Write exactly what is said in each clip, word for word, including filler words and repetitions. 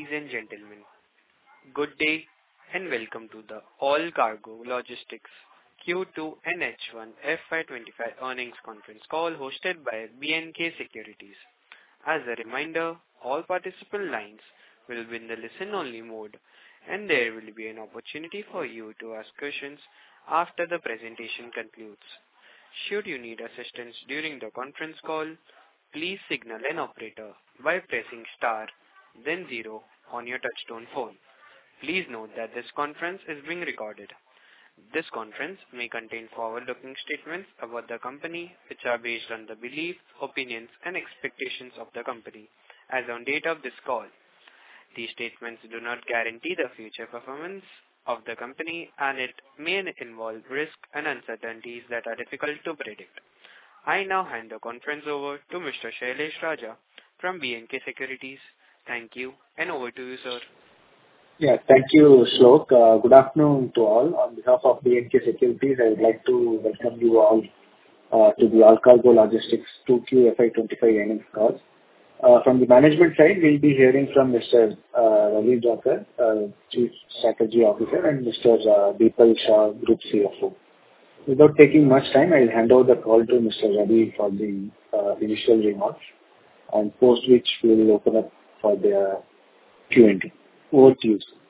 Ladies and gentlemen, good day and welcome to the All Cargo Logistics Q two and H one F Y twenty-five earnings conference call hosted by B and K Securities. As a reminder, all participant lines will be in the listen-only mode, and there will be an opportunity for you to ask questions after the presentation concludes. Should you need assistance during the conference call, please signal an operator by pressing star, then zero on your touchtone phone. Please note that this conference is being recorded. This conference may contain forward-looking statements about the company, which are based on the beliefs, opinions, and expectations of the company as on date of this call. These statements do not guarantee the future performance of the company, and it may involve risks and uncertainties that are difficult to predict. I now hand the conference over to Mister Shailesh Raja from B and K Securities. Thank you, and over to you, sir. Yeah, thank you, Shlok. Uh, good afternoon to all. On behalf of B and K Securities, I would like to welcome you all uh, to the All Cargo Logistics two Q F Y twenty-five earnings call. Uh, from the management side, we'll be hearing from Mister Uh, Ravi Jokar, uh, Chief Strategy Officer, and Mister Uh, Deepal Shah, Group C F O. Without taking much time, I'll hand over the call to Mister Ravi for the uh, initial remarks, and post which we will open up for the Q and A. Over to you, sir.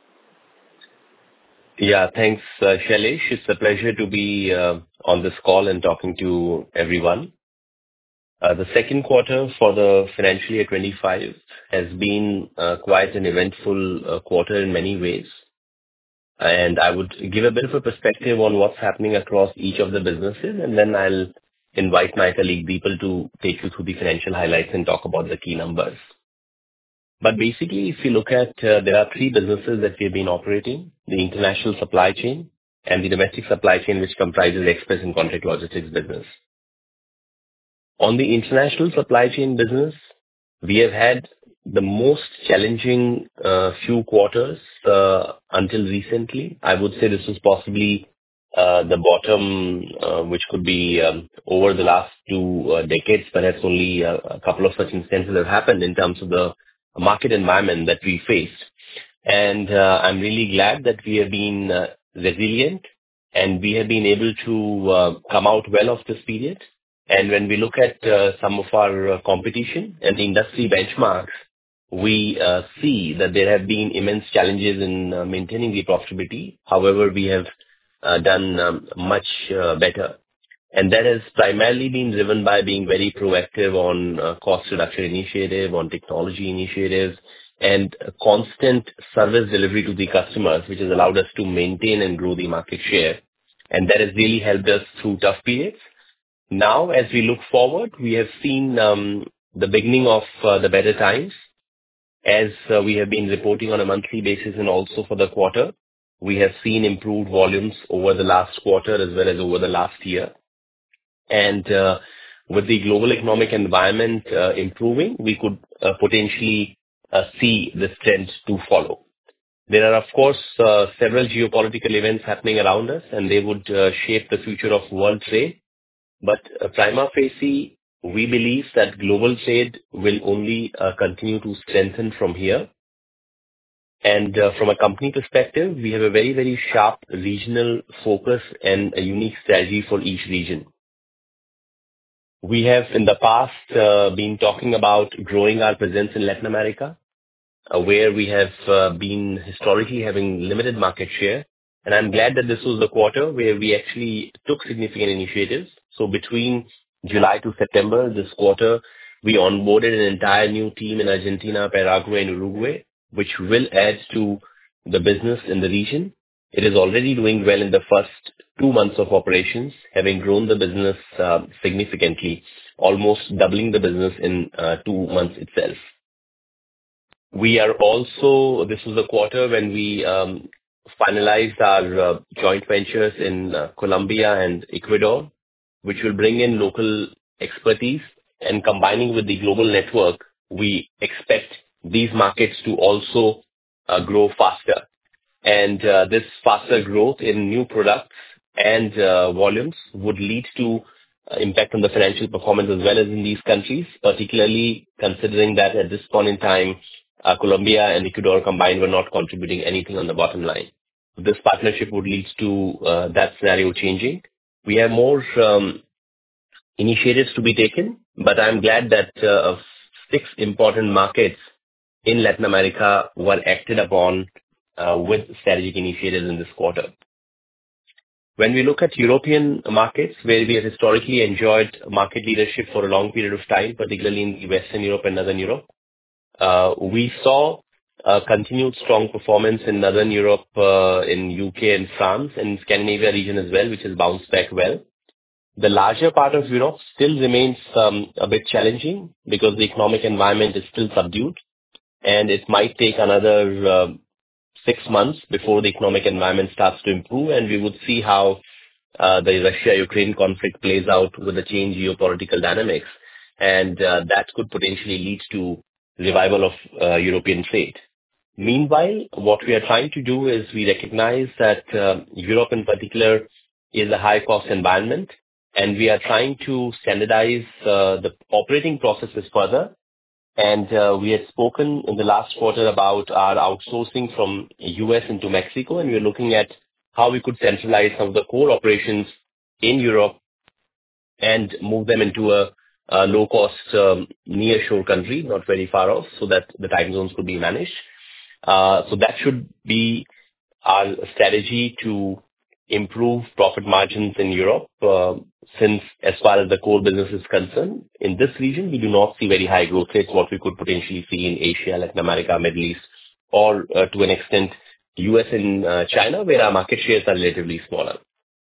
Yeah, thanks, uh, Shailesh. It's a pleasure to be uh, on this call and talking to everyone. Uh, the second quarter for the financial year twenty-five has been uh, quite an eventful uh, quarter in many ways. And I would give a bit of a perspective on what's happening across each of the businesses, and then I'll invite my colleague Deepal to take you through the financial highlights and talk about the key numbers. But basically, if you look at, uh, there are three businesses that we've been operating: the international supply chain and the domestic supply chain, which comprises express and contract logistics business. On the international supply chain business, we have had the most challenging uh, few quarters uh, until recently. I would say this was possibly uh, the bottom, uh, which could be um, over the last two uh, decades. Perhaps only a, a couple of such instances have happened in terms of the market environment that we faced. And uh, I'm really glad that we have been uh, resilient and we have been able to uh, come out well of this period. And when we look at uh, some of our uh, competition and the industry benchmarks, we uh, see that there have been immense challenges in uh, maintaining the profitability. However, we have uh, done um, much uh, better. And that has primarily been driven by being very proactive on uh, cost reduction initiative, on technology initiatives, and a constant service delivery to the customers, which has allowed us to maintain and grow the market share. And that has really helped us through tough periods. Now, as we look forward, we have seen um, the beginning of uh, the better times. As uh, we have been reporting on a monthly basis and also for the quarter, we have seen improved volumes over the last quarter as well as over the last year. And uh, with the global economic environment uh, improving, we could uh, potentially uh, see this trend to follow. There are, of course, uh, several geopolitical events happening around us, and they would uh, shape the future of world trade. But uh, prima facie, we believe that global trade will only uh, continue to strengthen from here. And uh, from a company perspective, we have a very, very sharp regional focus and a unique strategy for each region. We have in the past uh, been talking about growing our presence in Latin America, uh, where we have uh, been historically having limited market share. And I'm glad that this was the quarter where we actually took significant initiatives. So between July to September, this quarter, we onboarded an entire new team in Argentina, Paraguay, and Uruguay, which will add to the business in the region. It is already doing well in the first two months of operations, having grown the business uh, significantly, almost doubling the business in uh, two months itself. We are also, this was the quarter when we um, finalized our uh, joint ventures in uh, Colombia and Ecuador, which will bring in local expertise, and combining with the global network, we expect these markets to also uh, grow faster. And uh, this faster growth in new products and uh, volumes would lead to uh, impact on the financial performance as well as in these countries, particularly considering that at this point in time, uh, Colombia and Ecuador combined were not contributing anything on the bottom line. This partnership would lead to uh, that scenario changing. We have more um, initiatives to be taken, but I'm glad that uh, six important markets in Latin America were acted upon uh, with strategic initiatives in this quarter. When we look at European markets, where we have historically enjoyed market leadership for a long period of time, particularly in Western Europe and Northern Europe, uh, we saw uh, continued strong performance in Northern Europe, uh, in U K and France, and Scandinavia region as well, which has bounced back well. The larger part of Europe still remains um, a bit challenging because the economic environment is still subdued, and it might take another uh, six months before the economic environment starts to improve, and we would see how uh, the Russia-Ukraine conflict plays out with the change geopolitical dynamics, and uh, that could potentially lead to revival of uh, European trade. Meanwhile, what we are trying to do is we recognize that uh, Europe in particular is a high-cost environment, and we are trying to standardize uh, the operating processes further. And uh, we had spoken in the last quarter about our outsourcing from U S into Mexico, and we're looking at how we could centralize some of the core operations in Europe and move them into a, a low-cost um, near-shore country, not very far off, so that the time zones could be managed. Uh, so that should be our strategy to improve profit margins in Europe, uh, since as far as the core business is concerned, in this region, we do not see very high growth rates, what we could potentially see in Asia, Latin America, Middle East, or uh, to an extent, U S and uh, China, where our market shares are relatively smaller.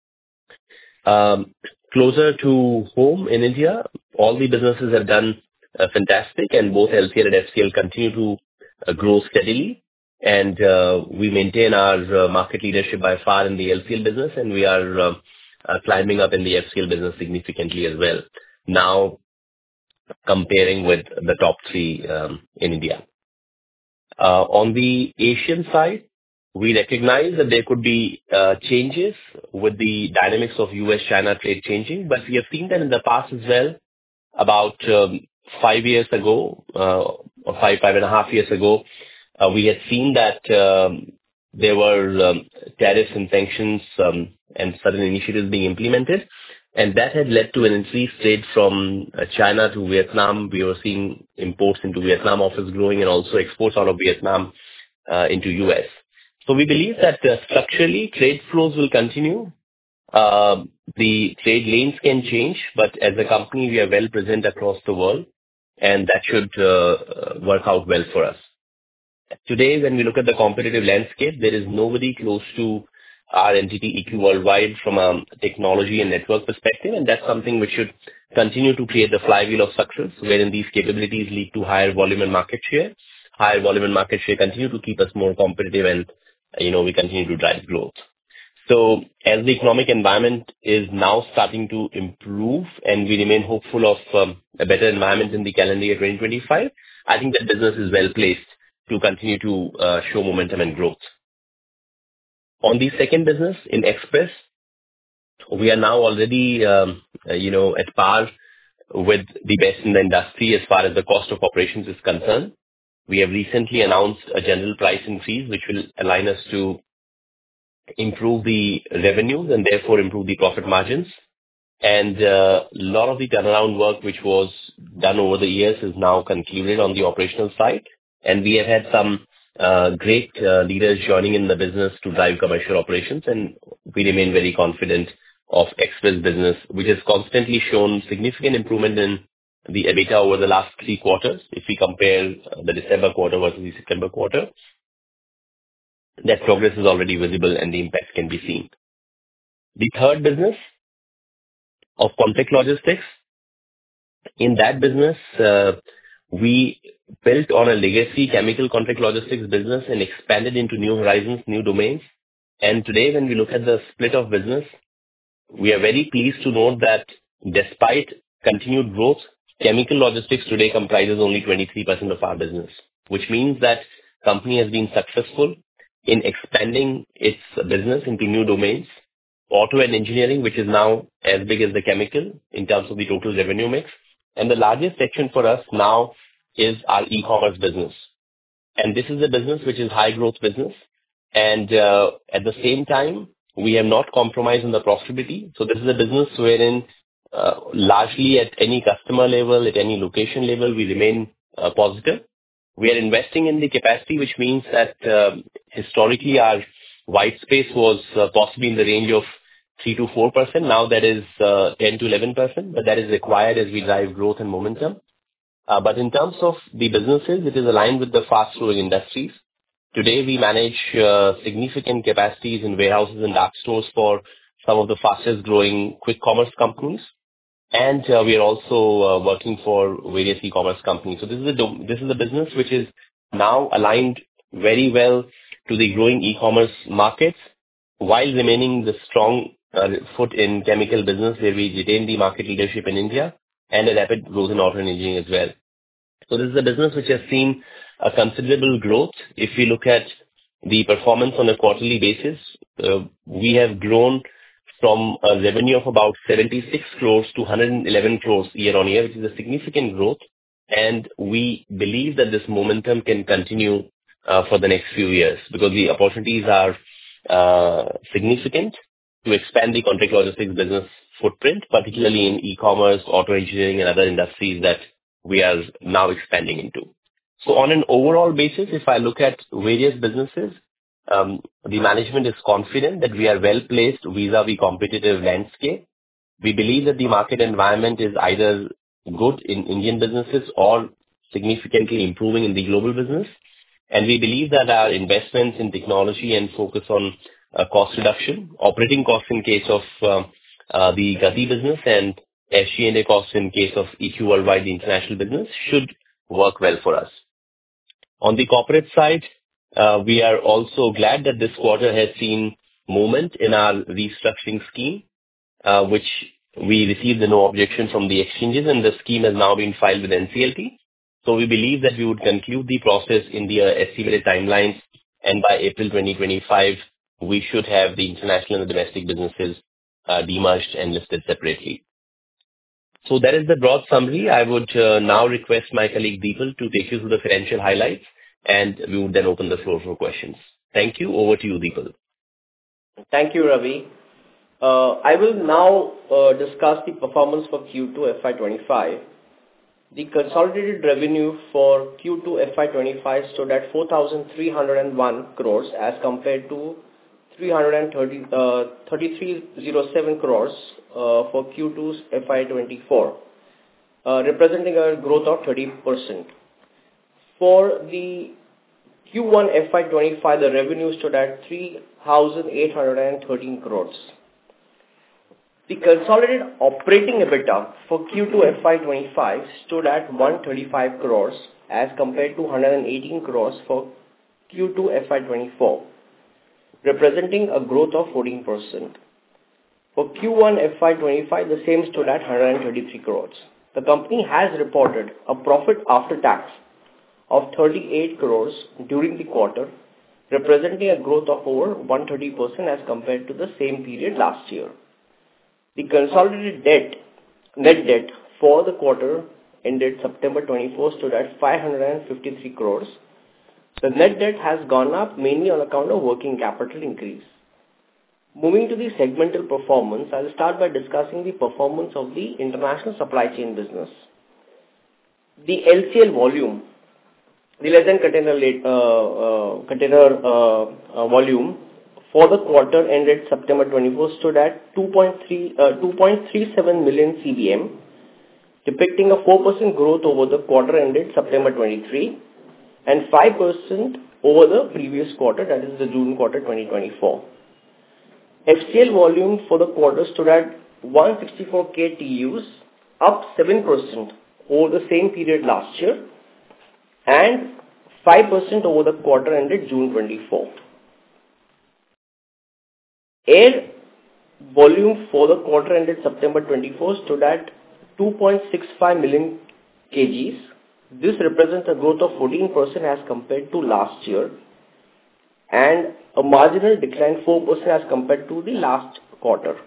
Um, closer to home in India, all the businesses have done uh, fantastic, and both L C L and F C L continue to uh, grow steadily. And uh, we maintain our uh, market leadership by far in the L C L business, and we are uh, uh, climbing up in the F C L business significantly as well, now comparing with the top three um, in India. Uh, on the Asian side, we recognize that there could be uh, changes with the dynamics of U S-China trade changing, but we have seen that in the past as well. About um, five years ago, uh, or five, five and a half years ago, Uh, we had seen that um, there were um, tariffs and sanctions um, and certain initiatives being implemented, and that had led to an increased trade from uh, China to Vietnam. We were seeing imports into Vietnam office growing, and also exports out of Vietnam uh, into U S. So we believe that uh, structurally trade flows will continue. Uh, the trade lanes can change, but as a company, we are well present across the world, and that should uh, work out well for us. Today, when we look at the competitive landscape, there is nobody close to our entity E Q Worldwide from a technology and network perspective, and that's something which should continue to create the flywheel of success, wherein these capabilities lead to higher volume and market share. Higher volume and market share continue to keep us more competitive, and you know we continue to drive growth. So as the economic environment is now starting to improve, and we remain hopeful of um, a better environment in the calendar year twenty twenty-five, I think that business is well placed to continue to uh, show momentum and growth. On the second business, in Express, we are now already, um, uh, you know, at par with the best in the industry as far as the cost of operations is concerned. We have recently announced a general price increase, which will align us to improve the revenues and therefore improve the profit margins. And uh, a lot of the turnaround work which was done over the years is now concluded on the operational side. And we have had some uh, great uh, leaders joining in the business to drive commercial operations, and we remain very confident of Express business, which has constantly shown significant improvement in the EBITDA over the last three quarters. If we compare the December quarter versus the September quarter, that progress is already visible and the impact can be seen. The third business of Contract Logistics, in that business, uh, we built on a legacy chemical contract logistics business and expanded into new horizons, new domains. And today, when we look at the split of business, we are very pleased to note that despite continued growth, chemical logistics today comprises only twenty-three percent of our business, which means that company has been successful in expanding its business into new domains, auto and engineering, which is now as big as the chemical in terms of the total revenue mix. And the largest section for us now is our e-commerce business. And this is a business which is high growth business. And uh, at the same time, we have not compromised on the profitability. So this is a business wherein uh, largely at any customer level, at any location level, we remain uh, positive. We are investing in the capacity, which means that uh, historically our white space was uh, possibly in the range of three to four percent. Now that is uh, ten to eleven percent, but that is required as we drive growth and momentum. Uh, but in terms of the businesses, it is aligned with the fast-growing industries. Today, we manage uh, significant capacities in warehouses and dark stores for some of the fastest-growing quick commerce companies. And uh, we are also uh, working for various e-commerce companies. So this is a dom- this is a business which is now aligned very well to the growing e-commerce markets, while remaining the strong uh, foot in chemical business, where we retain the market leadership in India and a rapid growth in auto engineering as well. So this is a business which has seen a considerable growth. If we look at the performance on a quarterly basis, uh, we have grown from a revenue of about seventy-six crores to one hundred eleven crores year on year, which is a significant growth. And we believe that this momentum can continue uh, for the next few years because the opportunities are uh, significant to expand the contract logistics business footprint, particularly in e-commerce, auto engineering, and other industries that we are now expanding into. So on an overall basis, if I look at various businesses, um, the management is confident that we are well placed vis-a-vis competitive landscape. We believe that the market environment is either good in Indian businesses or significantly improving in the global business. And we believe that our investments in technology and focus on uh, cost reduction, operating costs in case of um, uh, the Gati business and S G and A costs in case of E Q Worldwide, the international business, should work well for us. On the corporate side, uh, we are also glad that this quarter has seen movement in our restructuring scheme, uh, which we received the no objection from the exchanges, and the scheme has now been filed with N C L T. So we believe that we would conclude the process in the uh, estimated timelines, and by April twenty twenty-five, we should have the international and the domestic businesses uh, demerged and listed separately. So that is the broad summary. I would uh, now request my colleague Deepal to take you through the financial highlights, and we would then open the floor for questions. Thank you. Over to you, Deepal. Thank you, Ravi. Uh, I will now uh, discuss the performance for Q two F Y twenty-five. The consolidated revenue for Q two F Y twenty-five stood at four thousand three hundred one crores as compared to three hundred thirty, uh, thirty-three oh seven crores uh, for Q two F Y twenty-four, uh, representing a growth of thirty percent. For the Q one F Y twenty-five, the revenue stood at three thousand eight hundred thirteen crores. The consolidated operating EBITDA for Q two F Y twenty-five stood at one hundred thirty-five crores as compared to one hundred eighteen crores for Q two F Y twenty-four, representing a growth of fourteen percent. For Q one F Y twenty-five, the same stood at one hundred thirty-three crores. The company has reported a profit after tax of thirty-eight crores during the quarter, representing a growth of over one hundred thirty percent as compared to the same period last year. The consolidated debt, net debt for the quarter ended September twenty-fourth stood at five hundred fifty-three crores. The net debt has gone up mainly on account of working capital increase. Moving to the segmental performance, I will start by discussing the performance of the international supply chain business. The L C L volume, the less than container, uh, uh, container uh, uh, volume, for the quarter ended September twenty-fourth stood at two point three seven million C B M, depicting a four percent growth over the quarter ended September twenty-three and five percent over the previous quarter, that is the June quarter twenty twenty-four. F C L volume for the quarter stood at one hundred sixty-four K T Us, up seven percent over the same period last year and five percent over the quarter ended June twenty-four. Air volume for the quarter ended September twenty-fourth stood at two point six five million kilograms. This represents a growth of fourteen percent as compared to last year and a marginal decline four percent as compared to the last quarter.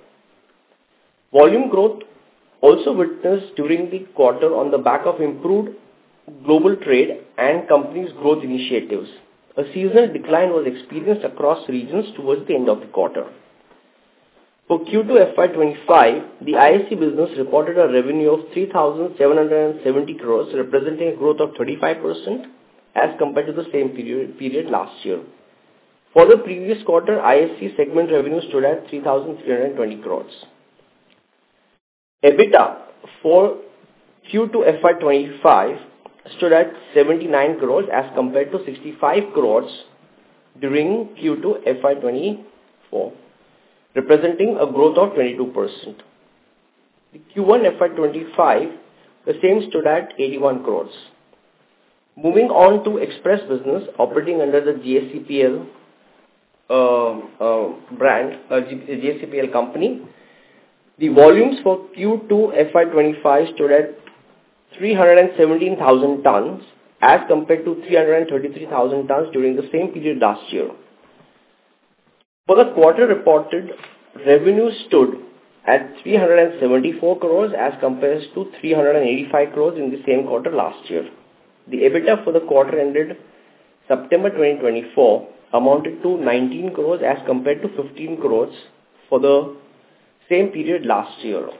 Volume growth also witnessed during the quarter on the back of improved global trade, and company's growth initiatives. A seasonal decline was experienced across regions towards the end of the quarter. For Q two F Y twenty-five, the I S C business reported a revenue of three thousand seven hundred seventy crores, representing a growth of thirty-five percent as compared to the same period, period last year. For the previous quarter, I S C segment revenue stood at three thousand three hundred twenty crores. EBITDA for Q two F Y twenty-five stood at seventy-nine crores as compared to sixty-five crores during Q two F Y twenty-four, representing a growth of twenty-two percent. The Q one F Y twenty-five, the same stood at eighty-one crores. Moving on to express business operating under the G S C P L uh, uh, brand, uh, G S C P L company, the volumes for Q two F Y twenty-five stood at three hundred seventeen thousand tons as compared to three hundred thirty-three thousand tons during the same period last year. For the quarter reported, revenue stood at three hundred seventy-four crores as compared to three hundred eighty-five crores in the same quarter last year. The EBITDA for the quarter ended September twenty twenty-four amounted to nineteen crores as compared to fifteen crores for the same period last year.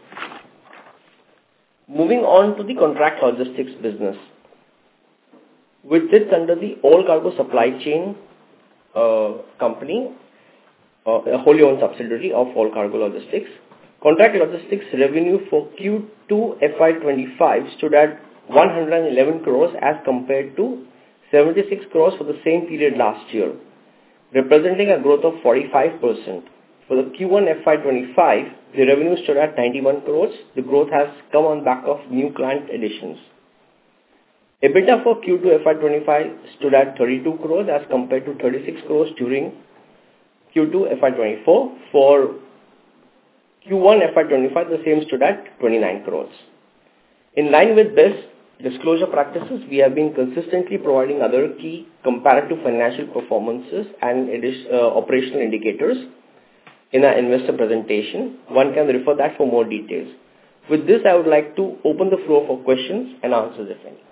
Moving on to the contract logistics business, which sits under the All Cargo Supply Chain uh, company, uh, a wholly owned subsidiary of All Cargo Logistics. Contract logistics revenue for Q two F Y twenty-five stood at one hundred eleven crores as compared to seventy-six crores for the same period last year, representing a growth of forty-five percent. For the Q one F Y twenty-five, the revenue stood at ninety-one crores. The growth has come on back of new client additions. EBITDA for Q two F Y twenty-five stood at thirty-two crores as compared to thirty-six crores during Q two F Y twenty-four. For Q one F Y twenty-five, the same stood at twenty-nine crores. In line with this disclosure practices, we have been consistently providing other key comparative financial performances and uh, operational indicators in our investor presentation. One can refer that for more details. With this, I would like to open the floor for questions and answers, if any.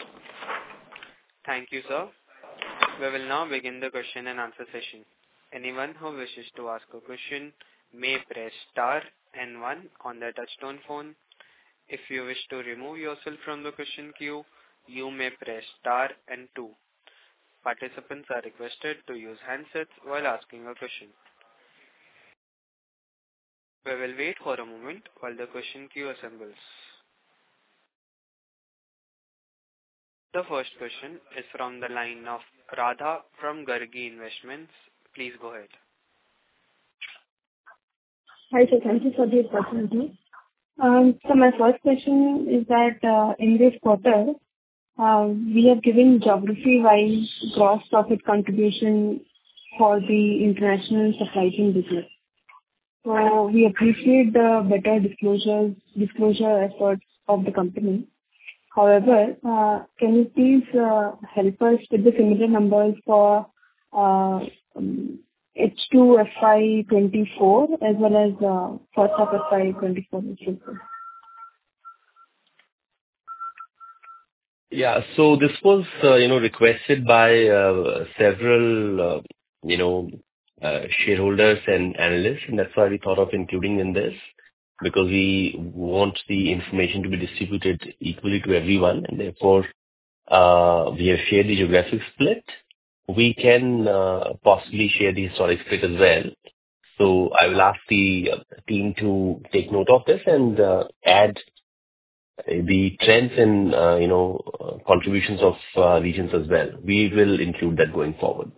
Thank you, sir. We will now begin the question and answer session. Anyone who wishes to ask a question may press star and one on their touchtone phone. If you wish to remove yourself from the question queue, you may press star and two. Participants are requested to use handsets while asking a question. We will wait for a moment while the question queue assembles. The first question is from the line of Radha from Gargi Investments. Please go ahead. Hi, sir. Thank you for the opportunity. Um, so my first question is that uh, in this quarter, uh, we have given geography-wise gross profit contribution for the international supply chain business. So we appreciate the better disclosures, disclosure efforts of the company. However, uh, can you please uh, help us with the similar numbers for uh, um, H two F Y twenty-four as well as uh, first half F Y twenty-four? Yeah, so this was, uh, you know, requested by uh, several, uh, you know, uh, shareholders and analysts, and that's why we thought of including in this, because we want the information to be distributed equally to everyone, and therefore uh, we have shared the geographic split. We can uh, possibly share the historic split as well. So I will ask the uh, team to take note of this and uh, add the trends in, uh, you know, uh, contributions of uh, regions as well. We will include that going forward.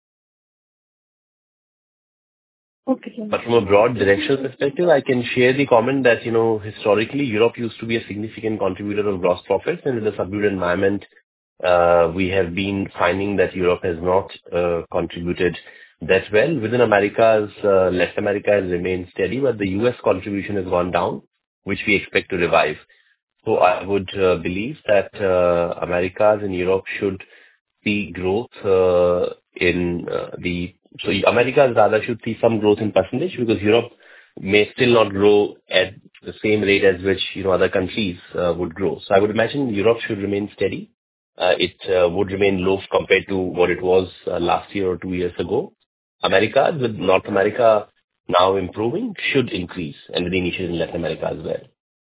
Okay, sir. But from a broad directional perspective, I can share the comment that, you know, historically, Europe used to be a significant contributor of gross profits, and in the subdued environment, uh, we have been finding that Europe has not uh, contributed that well. Within Americas, uh, Latin America has remained steady, but the U S contribution has gone down, which we expect to revive. So I would uh, believe that uh, Americas and Europe should see growth uh, in uh, the So Americas rather should see some growth in percentage, because Europe may still not grow at the same rate as which, you know, other countries uh, would grow. So I would imagine Europe should remain steady, uh, it uh, would remain low compared to what it was uh, last year or two years ago. America, with North America now improving, should increase, and with the initiatives in Latin America as well.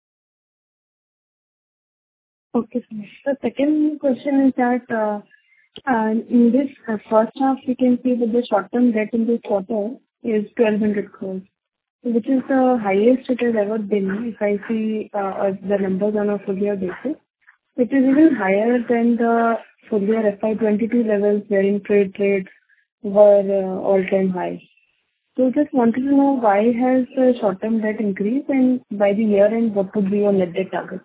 Okay, sir. The second question is that uh, uh, in this uh, first half, we can see that the short-term debt in this quarter is twelve hundred crores, which is the highest it has ever been if I see uh, uh, the numbers on a full year basis. It is even higher than the full year F Y twenty-two levels wherein trade rates were uh, all-time high. So just wanted to know why has the short-term debt increased, and by the year end, what would be your net debt target?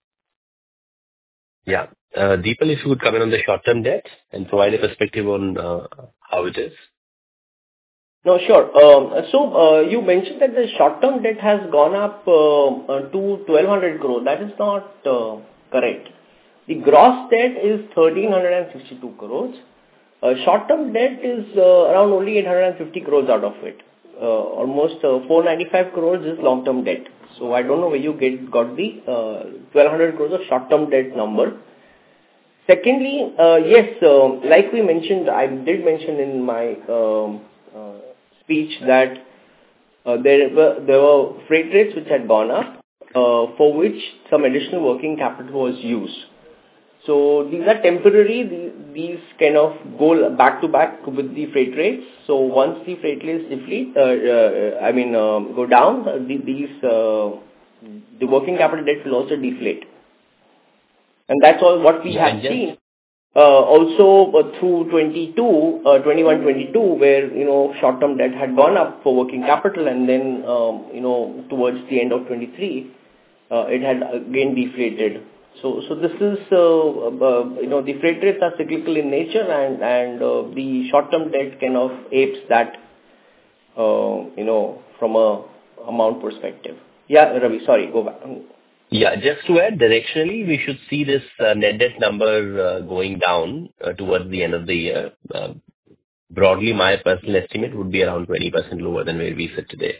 Yeah. Uh, Deepal, if you would come in on the short-term debt and provide a perspective on uh, how it is. No, sure. Um, So, uh, you mentioned that the short-term debt has gone up uh, uh, to twelve hundred crore. That is not uh, correct. The gross debt is one thousand three hundred sixty-two crores. Uh, Short-term debt is uh, around only eight hundred fifty crores out of it. Uh, Almost uh, four hundred ninety-five crores is long-term debt. So I don't know where you get got the uh, twelve hundred crores of short-term debt number. Secondly, uh, yes, uh, like we mentioned, I did mention in my um, uh, speech that uh, there were there were freight rates which had gone up, uh, for which some additional working capital was used. So these are temporary. These, these kind of go back to back with the freight rates. So once the freight rates deflate, uh, uh, I mean um, go down, uh, the, these uh, the working capital debt will also deflate. And that's all what we Yeah, have and just seen. Uh, also uh, through twenty-two, uh, twenty-one, twenty-two, where, you know, short-term debt had gone up for working capital, and then, um, you know, towards the end of twenty-three, uh, it had again deflated. So, so this is, uh, uh, you know, the freight rates are cyclical in nature, and, and uh, the short-term debt kind of apes that, uh, you know, from a amount perspective. Yeah, Ravi, sorry, go back. Yeah, just to add, directionally, we should see this uh, net debt number uh, going down uh, towards the end of the year. Uh, Broadly, my personal estimate would be around twenty percent lower than where we sit today.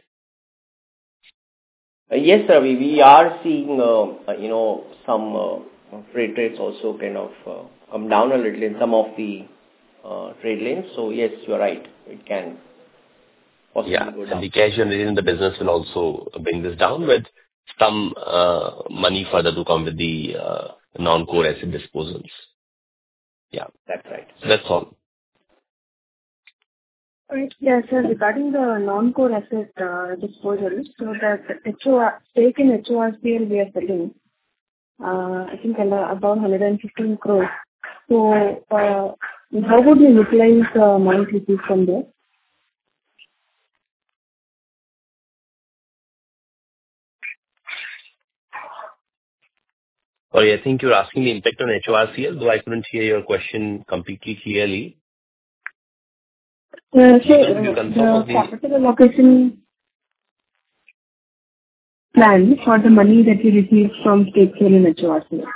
Uh, Yes, Ravi, we are seeing, uh, uh, you know, some uh, freight rates also kind of uh, come down a little in some of the uh, trade lanes. So yes, you're right. It can possibly Yeah, go and down. the cash generated in the business will also bring this down with some uh, money further to come with the uh, non-core asset disposals. Yeah, That's right. so that's all. Right. Yeah, sir. Regarding the non-core asset uh, disposal, so that H O R stake in H O R C L we are selling, uh, I think about one hundred fifteen crores. So, uh, how would you utilize the amount received from there? Sorry, I think you're asking the impact on H O R C L, though I couldn't hear your question completely clearly. Uh, so, Deepak, could you uh, confirm the of the... capital allocation plan for the money that you received from stake sale in H O R C L.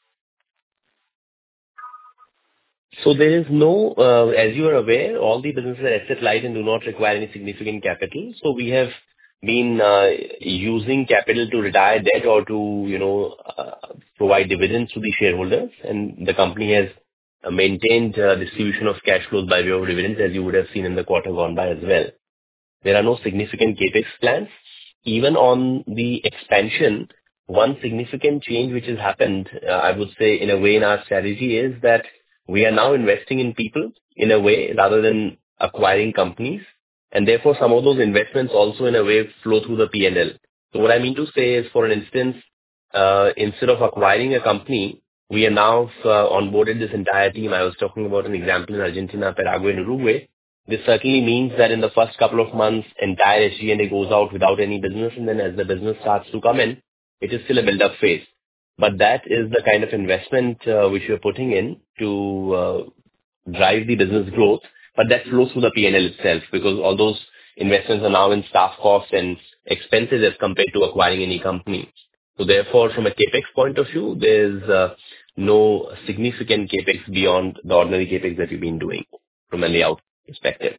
So there is no, uh, as you are aware, all the businesses are asset light and do not require any significant capital. So we have been uh, using capital to retire debt or to, you know, uh, provide dividends to the shareholders, and the company has uh, maintained uh, distribution of cash flows by way of dividends, as you would have seen in the quarter gone by as well. There are no significant capex plans. Even on the expansion, one significant change which has happened, uh, I would say, in a way in our strategy is that we are now investing in people in a way rather than acquiring companies. And therefore, some of those investments also in a way flow through the P and L. So what I mean to say is, for an instance, uh, instead of acquiring a company, we are now uh, onboarded this entire team. I was talking about an example in Argentina, Paraguay, and Uruguay. This certainly means that in the first couple of months, entire S G and A goes out without any business, and then as the business starts to come in, it is still a build-up phase. But that is the kind of investment uh, which we are putting in to uh, drive the business growth, but that flows through the P and L itself, because all those investments are now in staff costs and expenses as compared to acquiring any company. So therefore, from a capex point of view, there's uh, no significant capex beyond the ordinary capex that we've been doing from a layout perspective.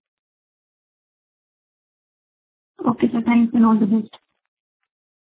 Okay, sir. Thanks and all the best.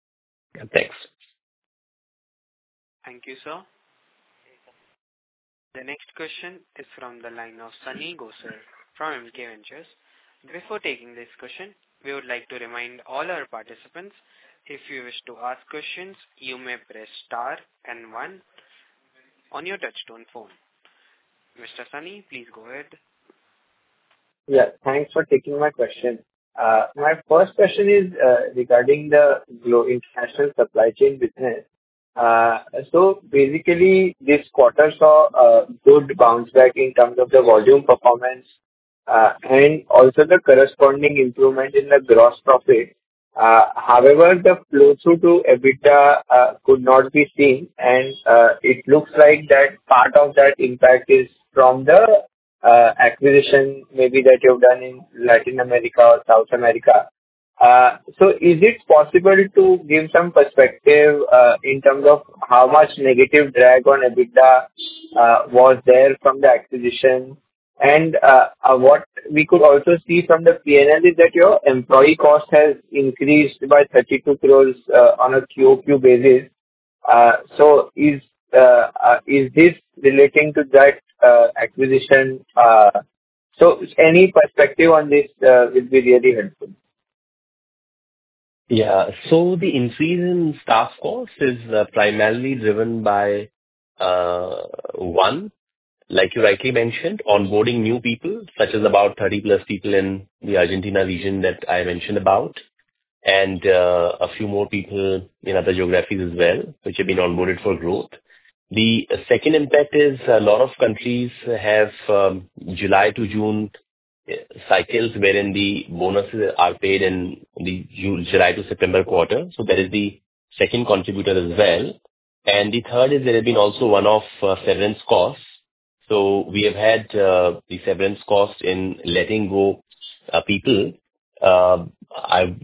Yeah, thanks. Thank you, sir. The next question is from the line of Sunny Gosar from M K Ventures. Before taking this question, we would like to remind all our participants, if you wish to ask questions, you may press star and one on your touchtone phone. Mister Sunny, please go ahead. Yeah, thanks for taking my question. Uh, my first question is uh, regarding the glo- international supply chain business. Uh, so basically, this quarter saw a good bounce back in terms of the volume performance uh, and also the corresponding improvement in the gross profit. Uh, however, the flow through to EBITDA uh, could not be seen, and uh, it looks like that part of that impact is from the uh, acquisition maybe that you've done in Latin America or South America. Uh, so is it possible to give some perspective uh, in terms of how much negative drag on EBITDA uh, was there from the acquisition? And uh, uh, what we could also see from the P and L is that your employee cost has increased by thirty-two crores uh, on a Q O Q basis. Uh, so is uh, uh, is this relating to that uh, acquisition? Uh, so any perspective on this uh, will be really helpful. Yeah. So the increase in staff cost is uh, primarily driven by uh, one, like you rightly mentioned, onboarding new people, such as about thirty plus people in the Argentina region that I mentioned about, and uh, a few more people in other geographies as well, which have been onboarded for growth. The second impact is a lot of countries have um, July to June cycles wherein the bonuses are paid in the June, July to September quarter. So that is the second contributor as well. And the third is there have been also one-off uh, severance costs. So we have had uh, the severance cost in letting go uh, people. Uh, I,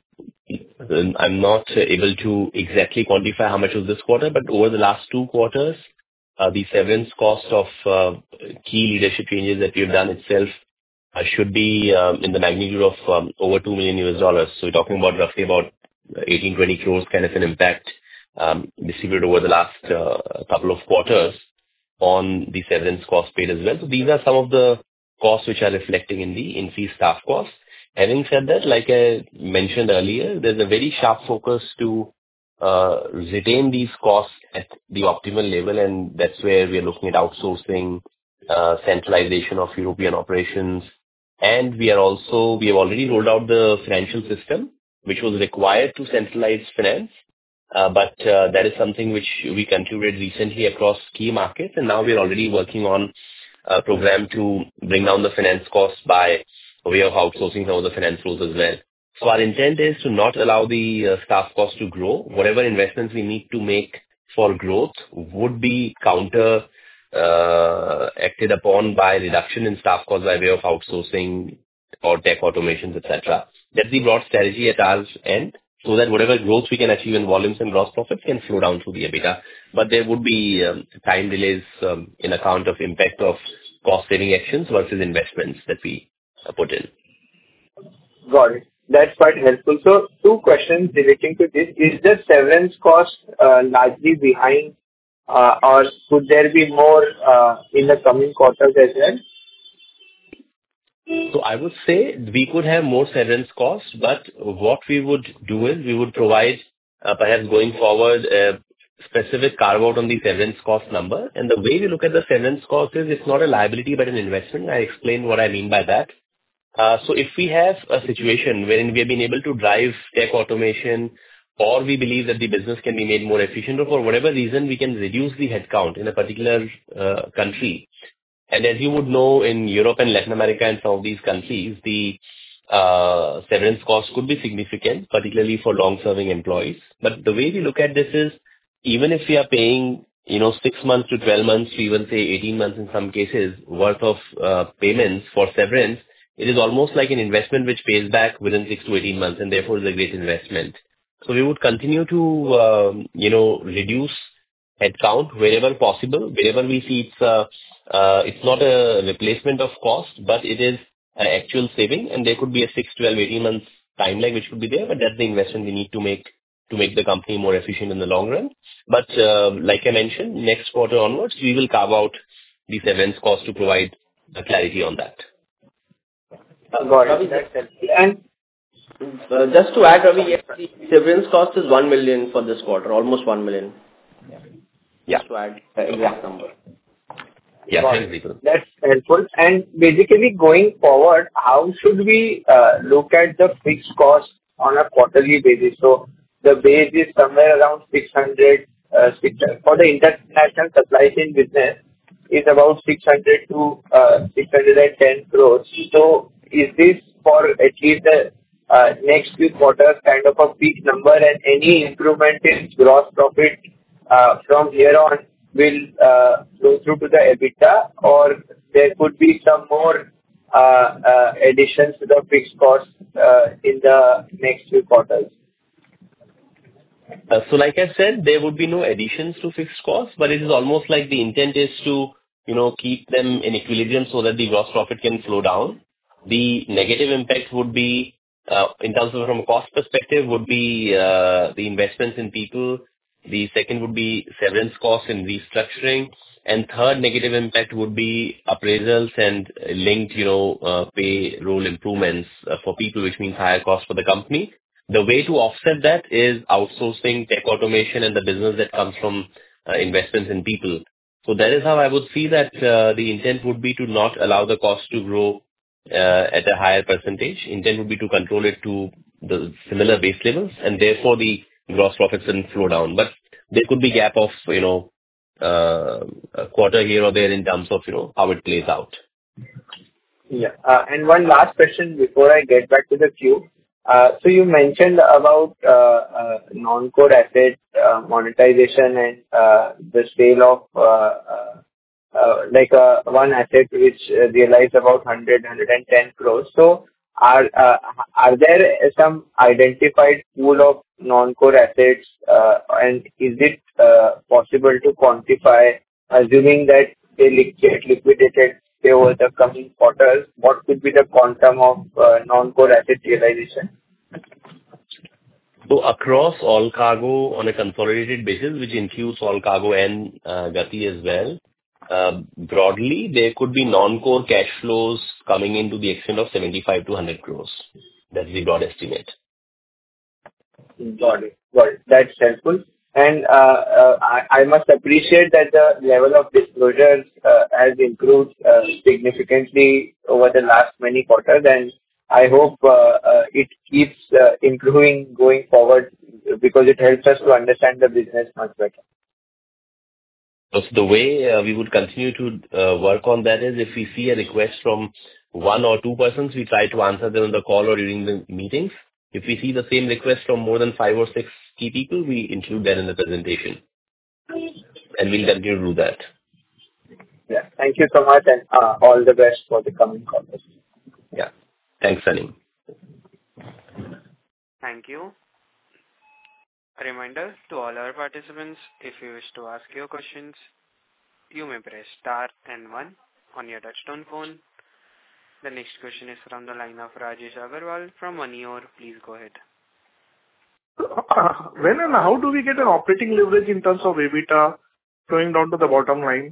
I'm not able to exactly quantify how much was this quarter, but over the last two quarters, uh, the severance cost of uh, key leadership changes that we have done itself uh, should be um, in the magnitude of um, over two million U S dollars. So we're talking about roughly about eighteen, twenty crores kind of an impact um, distributed over the last uh, couple of quarters on the severance cost paid as well. So these are some of the costs which are reflecting in the increased staff costs. Having said that, like I mentioned earlier, there's a very sharp focus to uh, retain these costs at the optimal level, and that's where we are looking at outsourcing, uh, centralization of European operations, and we are also, we have already rolled out the financial system, which was required to centralize finance. Uh, but uh, that is something which we concluded recently across key markets, and now we are already working on a program to bring down the finance costs by way of outsourcing some of the finance roles as well. So our intent is to not allow the uh, staff costs to grow. Whatever investments we need to make for growth would be counter uh, acted upon by reduction in staff costs by way of outsourcing or tech automations, et cetera. That's the broad strategy at our end, so that whatever growth we can achieve in volumes and gross profits can flow down through the EBITDA. But there would be um, time delays um, in account of impact of cost-saving actions versus investments that we uh, put in. Got it. That's quite helpful. So two questions relating to this. Is the severance cost uh, largely behind, uh, or could there be more uh, in the coming quarters as well? So I would say we could have more severance costs, but what we would do is we would provide, uh, perhaps going forward, a specific carve-out on the severance cost number. And the way we look at the severance cost is it's not a liability but an investment. I explain what I mean by that. Uh, so if we have a situation wherein we have been able to drive tech automation, or we believe that the business can be made more efficient, or for whatever reason we can reduce the headcount in a particular uh, country. And as you would know, in Europe and Latin America and some of these countries, the uh, severance costs could be significant, particularly for long-serving employees. But the way we look at this is, even if we are paying, you know, six months to twelve months, to even say eighteen months in some cases, worth of uh, payments for severance, it is almost like an investment which pays back within six to eighteen months, and therefore is a great investment. So we would continue to, um, you know, reduce headcount wherever possible, wherever we see it's uh, uh, it's not a replacement of cost, but it is an actual saving, and there could be a six, twelve, eighteen months timeline which could be there, but that's the investment we need to make to make the company more efficient in the long run. But uh, like I mentioned, next quarter onwards, we will carve out the severance cost to provide uh, clarity on that. Got it. That's helpful. And Uh, just to add, Ravi, yes, the severance cost is one million for this quarter, almost one million. Yeah. Just to add the exact number. Yeah, Got thanks, it. Deepak. That's helpful. And basically, going forward, how should we uh, look at the fixed cost on a quarterly basis? So the base is somewhere around six hundred, uh, six, for the international supply chain business is about six hundred to uh, six hundred ten crores. So is this for at least the uh, next few quarters kind of a peak number, and any improvement in gross profit uh, from here on will uh, flow through to the EBITDA, or there could be some more uh, uh, additions to the fixed costs uh, in the next few quarters? Uh, So like I said, there would be no additions to fixed costs, but it is almost like the intent is to, you know, keep them in equilibrium so that the gross profit can flow down. The negative impact would be, uh, in terms of from a cost perspective, would be uh, the investments in people. The second would be severance costs and restructuring. And third negative impact would be appraisals and linked, you know, uh, payroll improvements uh, for people, which means higher costs for the company. The way to offset that is outsourcing, tech automation, and the business that comes from uh, investments in people. So that is how I would see that uh, the intent would be to not allow the cost to grow uh, at a higher percentage. Intent would be to control it to the similar base levels, and therefore the gross profits will flow down. But there could be gap of, you know, uh, a quarter here or there in terms of, you know, how it plays out. Yeah. Uh, And one last question before I get back to the queue. Uh, So you mentioned about uh, uh, non-core asset uh, monetization and uh, the sale of uh, uh, uh, like uh, one asset which uh, realized about one hundred, one hundred ten crores. So are uh, are there some identified pool of non-core assets, uh, and is it uh, possible to quantify, assuming that they li- get liquidated say over the coming quarters, what could be the quantum of uh, non-core asset realization? So across all cargo on a consolidated basis, which includes all cargo and uh, Gati as well, uh, broadly, there could be non-core cash flows coming into the extent of seventy-five to one hundred crores. That's the broad estimate. Got it. Got it. That's helpful. And uh, uh, I I must appreciate that the level of disclosures uh, has improved uh, significantly over the last many quarters, and I hope uh, uh, it keeps uh, improving going forward because it helps us to understand the business much better. So the way uh, we would continue to uh, work on that is if we see a request from one or two persons, we try to answer them on the call or during the meetings. If we see the same request from more than five or six key people, we include that in the presentation. And we'll continue to do that. Yeah. Thank you so much, and uh, all the best for the coming quarters. Yeah. Thanks, Sunny. Thank you. A reminder to all our participants, if you wish to ask your questions, you may press star and one on your touchtone phone. The next question is from the line of Rajesh Agarwal from Moneyore. Please go ahead. When and how do we get an operating leverage in terms of EBITDA going down to the bottom line?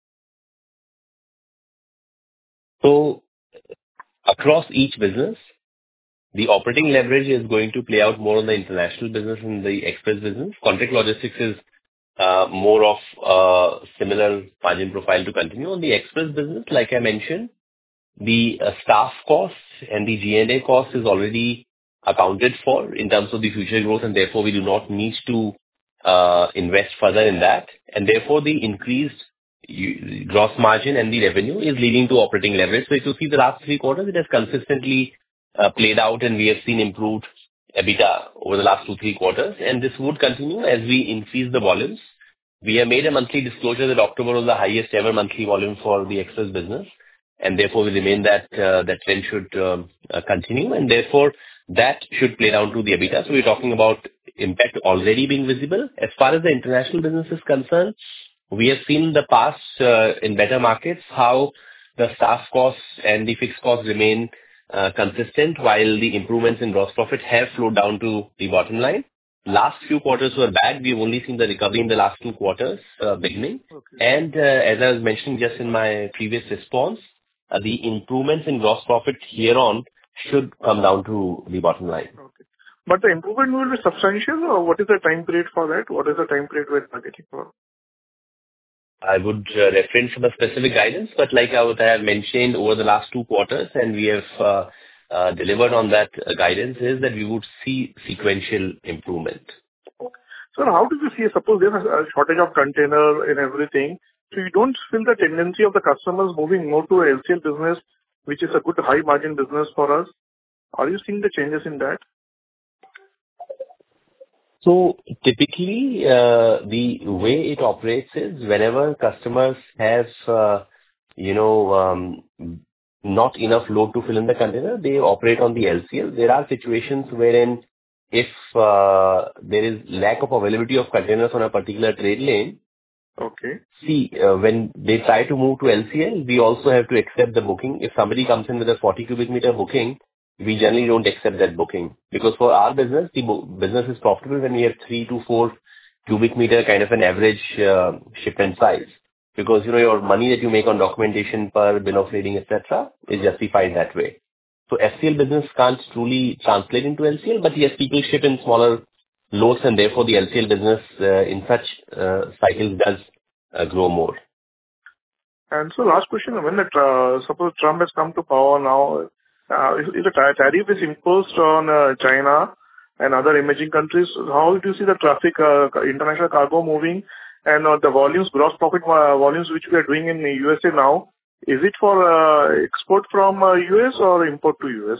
So across each business, the operating leverage is going to play out more on the international business and the express business. Contract logistics is uh, more of a similar margin profile to continue. On the express business, like I mentioned, the uh, staff costs and the G and A cost is already accounted for in terms of the future growth, and therefore we do not need to uh, invest further in that. And therefore the increased you- gross margin and the revenue is leading to operating leverage. So if you see the last three quarters, it has consistently uh, played out, and we have seen improved EBITDA over the last two, three quarters. And this would continue as we increase the volumes. We have made a monthly disclosure that October was the highest ever monthly volume for the express business, and therefore we remain that uh, that trend should um, uh, continue, and therefore that should play down to the EBITDA. So we're talking about impact already being visible. As far as the international business is concerned, we have seen in the past uh, in better markets how the staff costs and the fixed costs remain uh, consistent, while the improvements in gross profit have flowed down to the bottom line. last few quarters were bad. We've only seen the recovery in the last two quarters uh, beginning. Okay. And uh, as I was mentioning just in my previous response, uh, the improvements in gross profit here on should come down to the bottom line. Okay. But the improvement will be substantial, or what is the time period for that? What is the time period we're targeting for? I would uh, refrain from a specific guidance, but like I would have mentioned over the last two quarters, and we have uh, uh, delivered on that uh, guidance, is that we would see sequential improvement. Sir, how do you see, suppose there's a shortage of container and everything, so you don't feel the tendency of the customers moving more to L C L business, which is a good high margin business for us? Are you seeing the changes in that? So typically, uh, the way it operates is whenever customers have, uh, you know, um, not enough load to fill in the container, they operate on the L C L. There are situations wherein if uh, there is lack of availability of containers on a particular trade lane, Okay. see, uh, when they try to move to L C L, we also have to accept the booking. If somebody comes in with a forty cubic meter booking, we generally don't accept that booking, because for our business, the bo- business is profitable when we have three to four cubic meter kind of an average uh, shipment size. Because, you know, your money that you make on documentation per bill of lading, et cetera, is justified that way. So F C L business can't truly translate into L C L, but yes, people ship in smaller loads, and therefore the L C L business uh, in such uh, cycles does uh, grow more. And so last question, when the, uh, suppose Trump has come to power now, uh, if, if the ta- tariff is imposed on uh, China and other emerging countries, how do you see the traffic, uh, international cargo moving, and uh, the volumes, gross profit uh, volumes which we are doing in the U S A now, is it for uh, export from uh, U S or import to U S?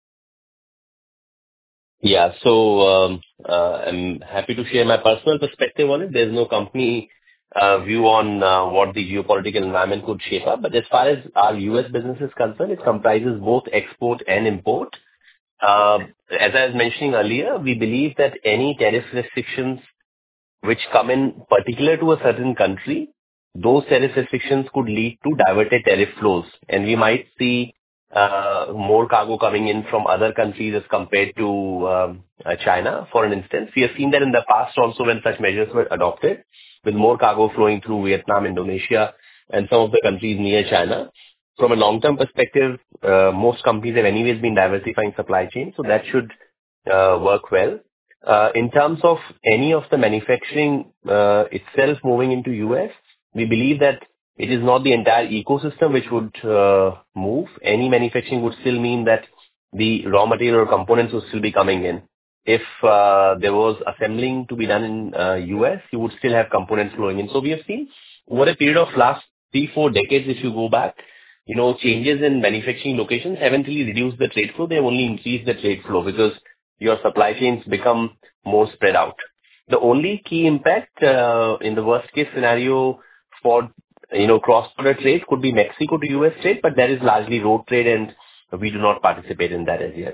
Yeah. So, um, uh, I'm happy to share my personal perspective on it. There's no company uh, view on uh, what the geopolitical environment could shape up. But as far as our U S business is concerned, it comprises both export and import. Uh, As I was mentioning earlier, we believe that any tariff restrictions which come in particular to a certain country, those tariff restrictions could lead to diverted tariff flows, and we might see uh, more cargo coming in from other countries as compared to um, uh, China, for an instance. We have seen that in the past also when such measures were adopted, with more cargo flowing through Vietnam, Indonesia, and some of the countries near China. From a long-term perspective, uh, most companies have anyways been diversifying supply chain, so that should uh, work well. Uh, in terms of any of the manufacturing uh, itself moving into U S, we believe that it is not the entire ecosystem which would uh, move. Any manufacturing would still mean that the raw material or components would still be coming in. If uh, there was assembling to be done in uh, U S, you would still have components flowing in. So we have seen over a period of last three, four decades, if you go back, you know, changes in manufacturing locations haven't really reduced the trade flow. They've only increased the trade flow because your supply chains become more spread out. The only key impact uh, in the worst case scenario for, you know, cross-border trade could be Mexico to U S trade, but that is largely road trade and we do not participate in that as yet.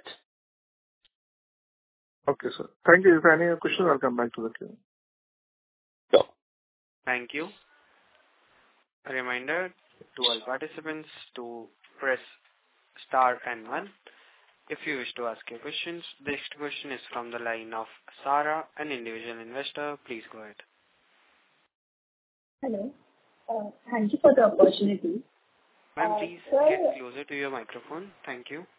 Okay, sir. Thank you. If any questions, I'll come back to the queue. So, Thank you. A reminder to all participants to press star and one if you wish to ask your questions. The next question is from the line of Sarah, an individual investor. Please go ahead. Hello. Uh, Thank you for the opportunity. Ma'am, Uh, please sir- get closer to your microphone. Thank you.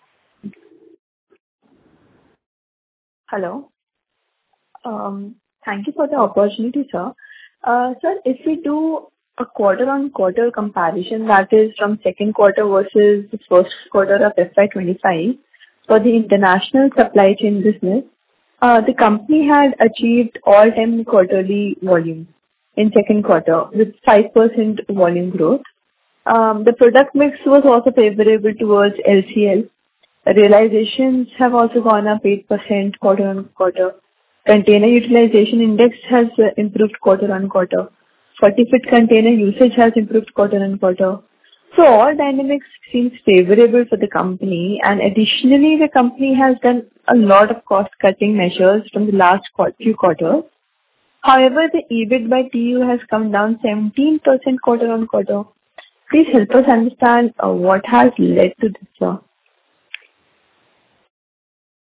Hello. Um, Thank you for the opportunity, sir. Uh, Sir, if we do a quarter-on-quarter comparison, that is from second quarter versus the first quarter of F Y twenty-five, for the international supply chain business, uh, the company had achieved all-time quarterly volume in second quarter with five percent volume growth. Um, The product mix was also favorable towards L C L. Realizations have also gone up eight percent quarter-on-quarter. Container utilization index has uh, improved quarter-on-quarter. forty-foot container usage has improved quarter-on-quarter. So all dynamics seems favorable for the company, and additionally, the company has done a lot of cost-cutting measures from the last quar- few quarters. However, the E B I T by T U has come down seventeen percent quarter-on-quarter. Please help us understand uh, what has led to this, sir.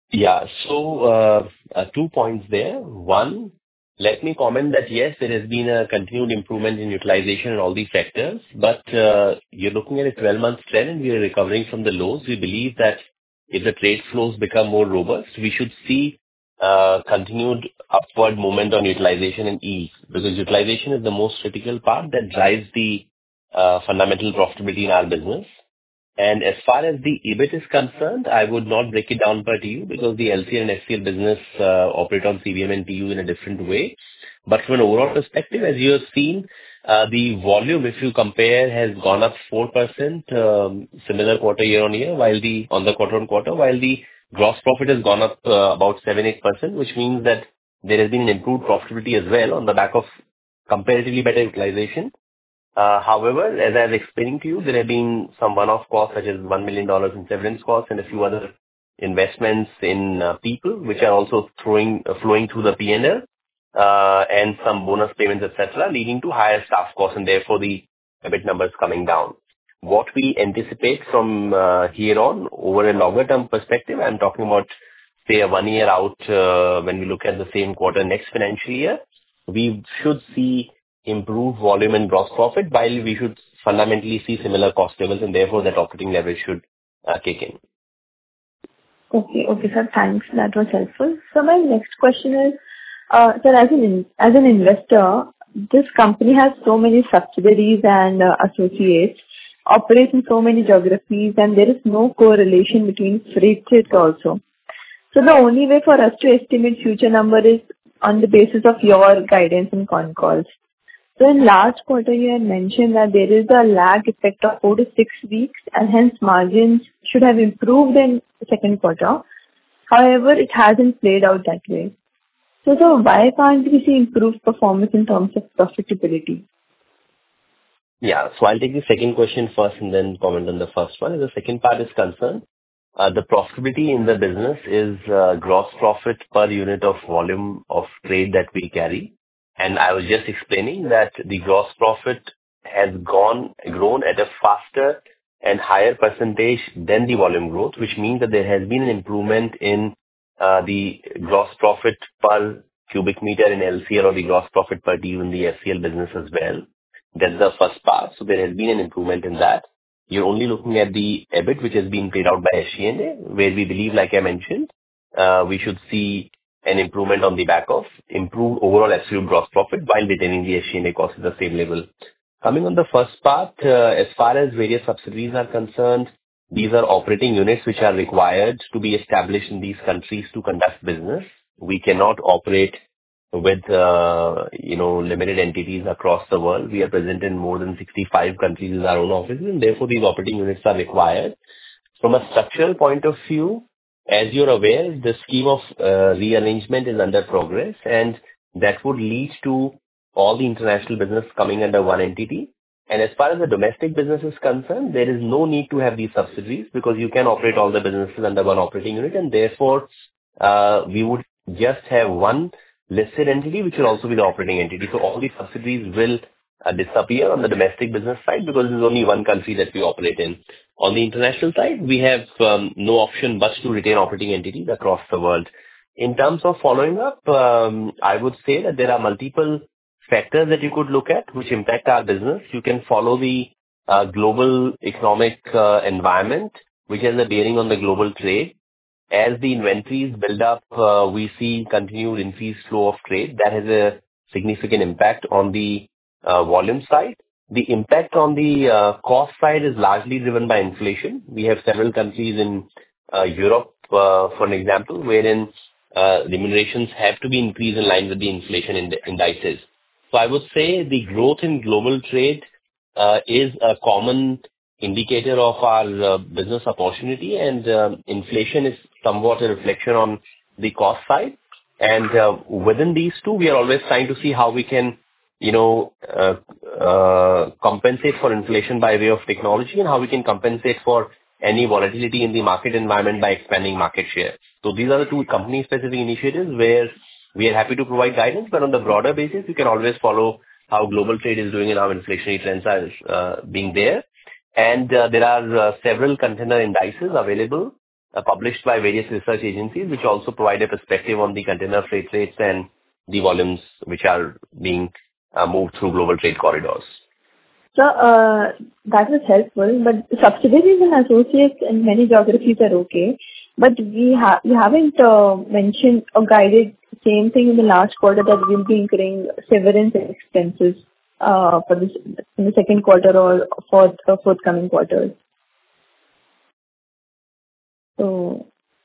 Yeah. So, uh, uh, two points there. One, let me comment that, yes, there has been a continued improvement in utilization in all these sectors, but uh, you're looking at a twelve-month trend, and we are recovering from the lows. We believe that if the trade flows become more robust, we should see uh, continued upward movement on utilization and yields, because utilization is the most critical part that drives the uh, fundamental profitability in our business. And as far as the EBIT is concerned, I would not break it down per T U because the L C L and S C L business uh, operate on C V M and T U in a different way. But from an overall perspective, as you have seen, uh, the volume, if you compare, has gone up four percent, um, similar quarter year-on-year, while the on the quarter-on-quarter, while the gross profit has gone up uh, about seven to eight percent, which means that there has been an improved profitability as well on the back of comparatively better utilization. Uh, However, as I was explaining to you, there have been some one-off costs such as one million dollars in severance costs and a few other investments in uh, people, which are also throwing, uh, flowing through the P and L, uh, and some bonus payments, et cetera, leading to higher staff costs and therefore the EBIT numbers coming down. What we anticipate from uh, here on over a longer term perspective, I'm talking about, say, a one year out, uh, when we look at the same quarter next financial year, we should see improved volume and gross profit, while we should fundamentally see similar cost levels, and therefore that operating leverage should uh, kick in. Okay, okay, sir. Thanks. That was helpful. So my next question is, uh, sir, as an in, as an investor, this company has so many subsidiaries and uh, associates, operates in so many geographies, and there is no correlation between freight rates also. So the only way for us to estimate future number is on the basis of your guidance and con calls. So in last quarter, you had mentioned that there is a lag effect of four to six weeks, and hence margins should have improved in the second quarter. However, it hasn't played out that way. So, so why can't we see improved performance in terms of profitability? Yeah. So I'll take the second question first and then comment on the first one. As the second part is concerned, uh, the profitability in the business is uh, gross profit per unit of volume of trade that we carry. And I was just explaining that the gross profit has gone grown at a faster and higher percentage than the volume growth, which means that there has been an improvement in uh, the gross profit per cubic meter in L C L or the gross profit per T U in the S C L business as well. That's the first part. So there has been an improvement in that. You're only looking at the EBIT, which has been paid out by S G and A, where we believe, like I mentioned, uh, we should see an improvement on the back of improved overall absolute gross profit while retaining the S G and A costs at the same level. Coming on the first part, uh, as far as various subsidiaries are concerned, these are operating units which are required to be established in these countries to conduct business. We cannot operate with, uh, you know, limited entities across the world. We are present in more than sixty-five countries with our own offices, and therefore these operating units are required. From a structural point of view, as you're aware, the scheme of uh, rearrangement is under progress, and that would lead to all the international business coming under one entity. And as far as the domestic business is concerned, there is no need to have these subsidiaries because you can operate all the businesses under one operating unit, and therefore uh, we would just have one listed entity, which will also be the operating entity. So all the subsidiaries will uh, disappear on the domestic business side because there's only one country that we operate in. On the international side, we have um, no option but to retain operating entities across the world. In terms of following up, um, I would say that there are multiple factors that you could look at which impact our business. You can follow the uh, global economic uh, environment, which has a bearing on the global trade. As the inventories build up, uh, we see continued increased flow of trade. That has a significant impact on the uh, volume side. The impact on the uh, cost side is largely driven by inflation. We have several countries in uh, Europe, uh, for an example, wherein uh, remunerations have to be increased in line with the inflation ind- indices. So I would say the growth in global trade uh, is a common indicator of our uh, business opportunity, and uh, inflation is somewhat a reflection on the cost side. And uh, within these two, we are always trying to see how we can, you know, uh, uh, compensate for inflation by way of technology, and how we can compensate for any volatility in the market environment by expanding market share. So these are the two company-specific initiatives where we are happy to provide guidance, but on the broader basis, you can always follow how global trade is doing and how inflationary trends are uh, being there. And uh, there are uh, several container indices available uh, published by various research agencies, which also provide a perspective on the container freight rates and the volumes which are being uh, moved through global trade corridors. So, uh, that was helpful, but subsidiaries and associates in many geographies are okay. But we ha- we haven't uh, mentioned or guided same thing in the last quarter that we'll be incurring severance expenses uh, for this in the second quarter or fourth or forthcoming quarters. So,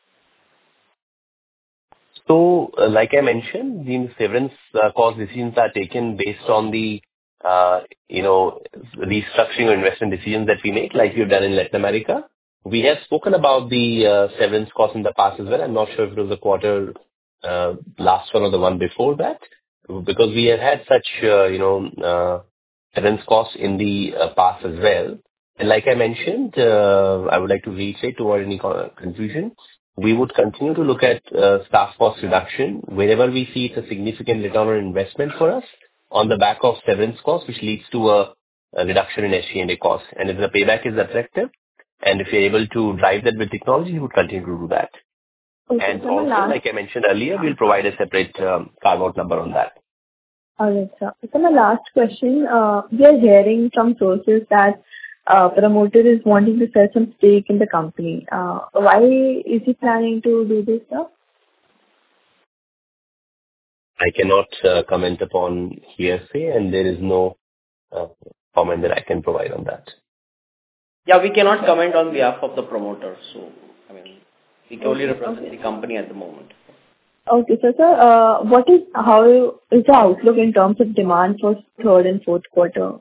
So, uh, like I mentioned, the severance uh, cost decisions are taken based on the uh, you know, restructuring or investment decisions that we make, like we've done in Latin America. We have spoken about the uh, severance cost in the past as well. I'm not sure if it was the quarter uh, last one or the one before that, because we have had such, uh, you know, uh, severance costs in the uh, past as well. And like I mentioned, uh, I would like to reiterate to avoid any co- confusion. We would continue to look at uh, staff cost reduction wherever we see it's a significant return on investment for us on the back of severance costs, which leads to a, a reduction in S G and A costs. And if the payback is attractive, and if you're able to drive that with technology, we would continue to do that. okay, And so my also, last, like I mentioned earlier, we'll provide a separate um, carve-out number on that. alright, sir. So my last question, uh, we are hearing from sources that uh, promoter is wanting to sell some stake in the company. Uh, why is he planning to do this, sir? I cannot uh, comment upon hearsay, and there is no uh, comment that I can provide on that. Yeah, we cannot comment on behalf of the promoter. So, I mean, we can only Okay, represent okay. the company at the moment. Okay, so sir, uh, what is how is the outlook in terms of demand for third and fourth quarter?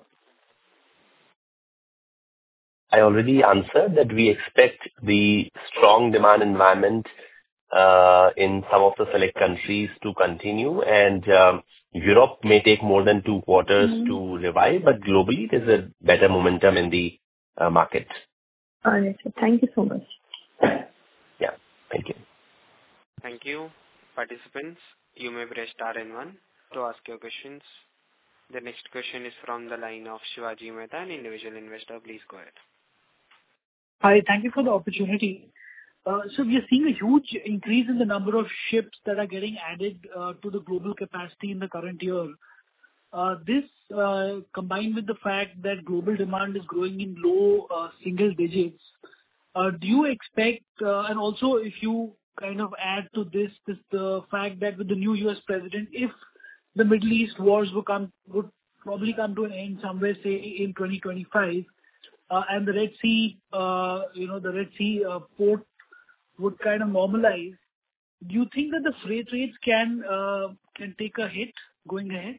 I already answered that we expect the strong demand environment uh, in some of the select countries to continue, and um, Europe may take more than two quarters Mm-hmm. to revive, but globally there's a better momentum in the uh, market. Alright, sir. Thank you so much. Yeah, thank you. Thank you. Participants, you may press star and one to ask your questions. The next question is from the line of Shivaji Mehta, an individual investor. Please go ahead. Hi, thank you for the opportunity. Uh, So we are seeing a huge increase in the number of ships that are getting added uh, to the global capacity in the current year. Uh, This, uh, combined with the fact that global demand is growing in low uh, single digits, uh, do you expect, uh, and also if you kind of add to this, this the fact that with the new U S president, if the Middle East wars would come, would probably come to an end somewhere, say, in twenty twenty-five, uh, and the Red Sea, uh, you know, the Red Sea uh, port would kind of normalize, do you think that the freight rates can uh, can take a hit going ahead?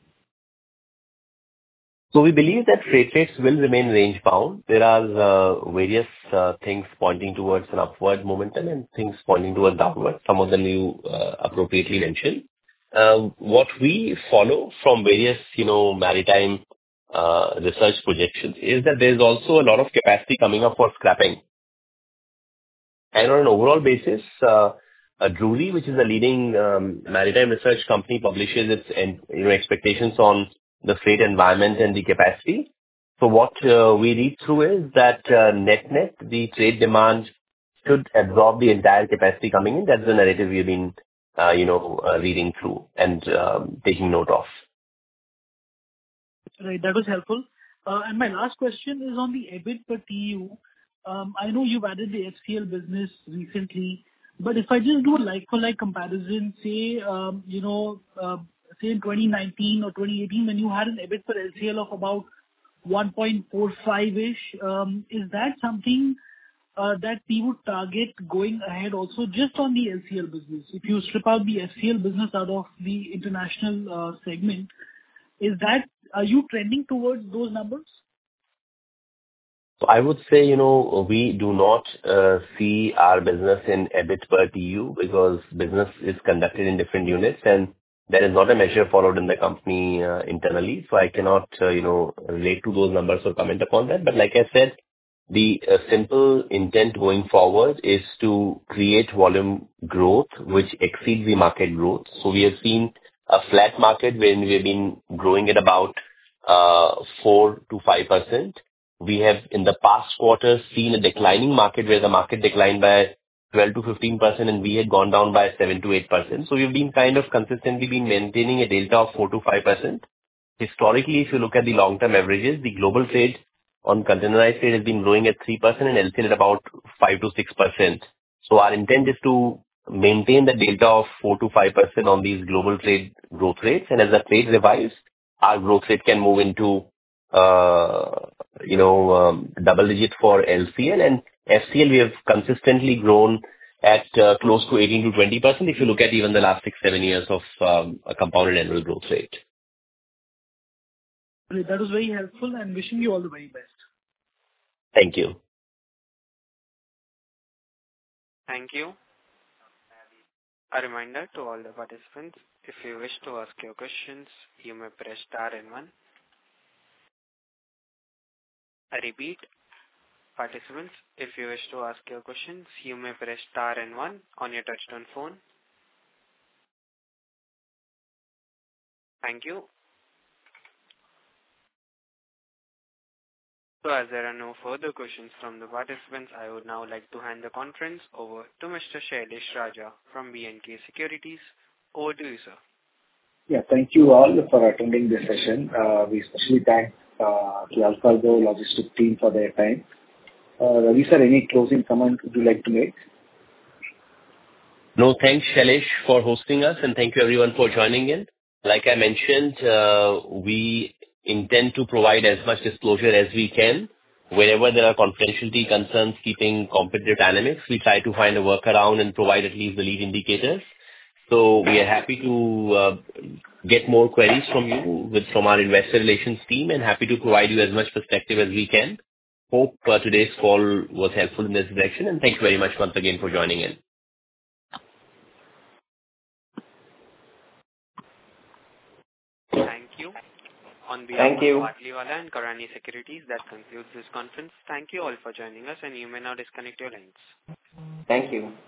So we believe that freight rates will remain range bound. There are uh, various uh, things pointing towards an upward momentum and things pointing towards downward. Some of them you uh, appropriately mentioned. Uh, what we follow from various, you know, maritime uh, research projections is that there is also a lot of capacity coming up for scrapping. And on an overall basis, uh, uh, Drewry, which is a leading um, maritime research company, publishes its en- you know, expectations on the freight environment and the capacity. So what uh, we read through is that uh, net-net, the trade demand should absorb the entire capacity coming in. That's the narrative we've been, uh, you know, uh, reading through and um, taking note of. Right. That was helpful. Uh, And my last question is on the EBIT per T E U. Um, I know you've added the H C L business recently, but if I just do a like-for-like comparison, say, um, you know, uh, say in twenty nineteen or twenty eighteen, when you had an EBIT per L C L of about one point four five-ish, um, is that something uh, that we would target going ahead also just on the L C L business? If you strip out the F C L business out of the international uh, segment, is that, are you trending towards those numbers? So I would say, you know, we do not uh, see our business in EBIT per T U because business is conducted in different units, and there is not a measure followed in the company uh, internally. So I cannot, uh, you know, relate to those numbers or comment upon that. But like I said, the uh, simple intent going forward is to create volume growth which exceeds the market growth. So we have seen a flat market when we have been growing at about uh, four to five percent. We have in the past quarter seen a declining market where the market declined by twelve to fifteen percent, and we had gone down by seven to eight percent. So we've been kind of consistently been maintaining a delta of four to five percent. Historically, if you look at the long-term averages, the global trade on containerized trade has been growing at three percent and L C L at about five to six percent. So our intent is to maintain the delta of four to five percent on these global trade growth rates. And as the trade revives, our growth rate can move into, uh, you know, um, double digit for L C L. And F C L, we have consistently grown at uh, close to eighteen to twenty percent if you look at even the last six, seven years of um, a compounded annual growth rate. That was very helpful, and wishing you all the very best. Thank you. Thank you. A reminder to all the participants, if you wish to ask your questions, you may press star and one. I repeat, participants, if you wish to ask your questions, you may press star and one on your touchtone phone. Thank you. So as there are no further questions from the participants, I would now like to hand the conference over to Mister Shailesh Raja from B and K Securities. Over to you, sir. Yeah, thank you all for attending this session. Uh, we especially thank uh, the Alcargo Logistics team for their time. Uh, Ravi sir, any closing comment would you like to make? No, thanks Shailesh for hosting us, and thank you everyone for joining in. Like I mentioned, uh, we intend to provide as much disclosure as we can. Wherever there are confidentiality concerns keeping competitive dynamics, we try to find a workaround and provide at least the lead indicators. So we are happy to uh, get more queries from you with from our investor relations team, and happy to provide you as much perspective as we can. Hope uh, today's call was helpful in this direction, and thank you very much once again for joining in. Thank you. On behalf Thank you. of Batliwala and Karani Securities, that concludes this conference. Thank you all for joining us, and you may now disconnect your lines. Thank you.